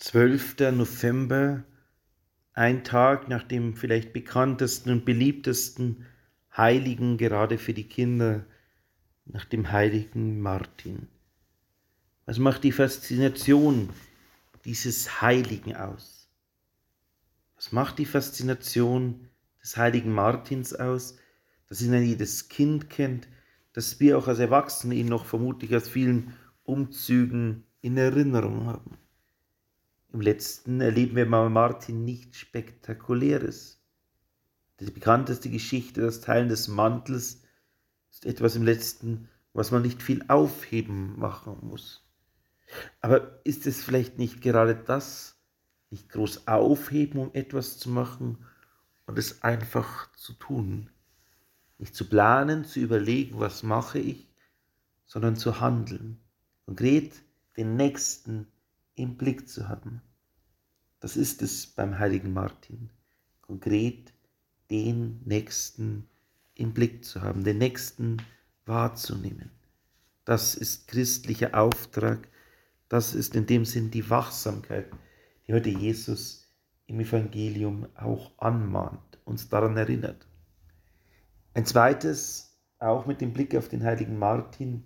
12. November, ein Tag nach dem vielleicht bekanntesten und beliebtesten Heiligen, gerade für die Kinder, nach dem heiligen Martin. Was macht die Faszination dieses Heiligen aus? Was macht die Faszination des heiligen Martins aus, dass ihn ein jedes Kind kennt, dass wir auch als Erwachsene ihn noch vermutlich aus vielen Umzügen in Erinnerung haben? Im letzten erleben wir bei Martin nichts Spektakuläres. Die bekannteste Geschichte, das Teilen des Mantels, ist etwas im letzten, was man nicht viel aufheben machen muss. Aber ist es vielleicht nicht gerade das, nicht groß aufheben, um etwas zu machen und es einfach zu tun? Nicht zu planen, zu überlegen, was mache ich, sondern zu handeln. Konkret den Nächsten im Blick zu haben. Das ist es beim heiligen Martin. Konkret den Nächsten im Blick zu haben, den Nächsten wahrzunehmen. Das ist christlicher Auftrag. Das ist in dem Sinn die Wachsamkeit, die heute Jesus im Evangelium auch anmahnt, uns daran erinnert. Ein zweites, auch mit dem Blick auf den heiligen Martin,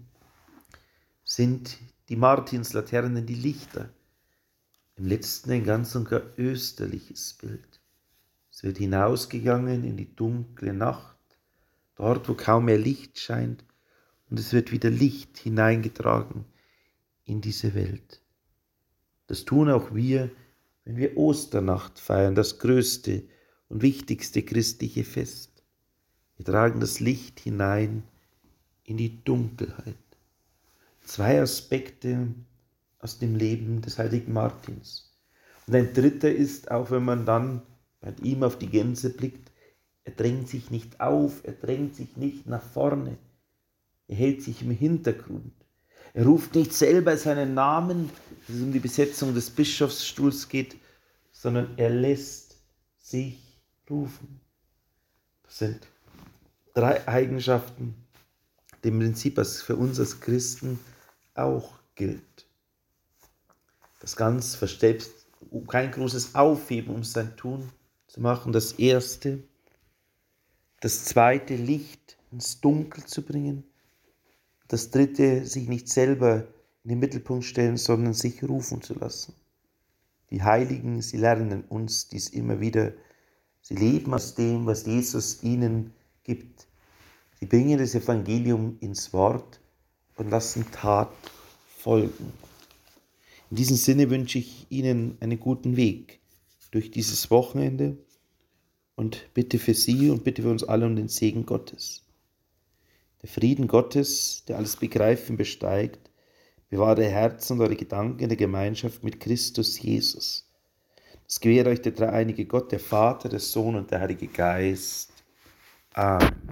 sind die Martinslaternen, die Lichter. Im letzten ein ganz und gar österliches Bild. Es wird hinausgegangen in die dunkle Nacht, dort wo kaum mehr Licht scheint, und es wird wieder Licht hineingetragen in diese Welt. Das tun auch wir, wenn wir Osternacht feiern, das größte und wichtigste christliche Fest. Wir tragen das Licht hinein in die Dunkelheit. Zwei Aspekte aus dem Leben des heiligen Martins. Und ein dritter ist, auch wenn man dann bei ihm auf die Gänse blickt, er drängt sich nicht auf, er drängt sich nicht nach vorne, er hält sich im Hintergrund. Er ruft nicht selber seinen Namen, wenn es um die Besetzung des Bischofsstuhls geht, sondern er lässt sich rufen. Das sind drei Eigenschaften, die im Prinzip für uns als Christen auch gilt. Das ganz verstellt, kein großes Aufheben, um sein Tun zu machen. Das erste. Das zweite, Licht ins Dunkel zu bringen. Das dritte, sich nicht selber in den Mittelpunkt stellen, sondern sich rufen zu lassen. Die Heiligen, sie lernen uns dies immer wieder. Sie leben aus dem, was Jesus ihnen gibt. Sie bringen das Evangelium ins Wort und lassen Tat folgen. In diesem Sinne wünsche ich Ihnen einen guten Weg durch dieses Wochenende und bitte für Sie und bitte für uns alle um den Segen Gottes. Der Frieden Gottes, der alles Begreifen besteigt, bewahre Ihr Herzen und eure Gedanken in der Gemeinschaft mit Christus Jesus. Das gewährt euch der dreieinige Gott, der Vater, der Sohn und der Heilige Geist. Amen.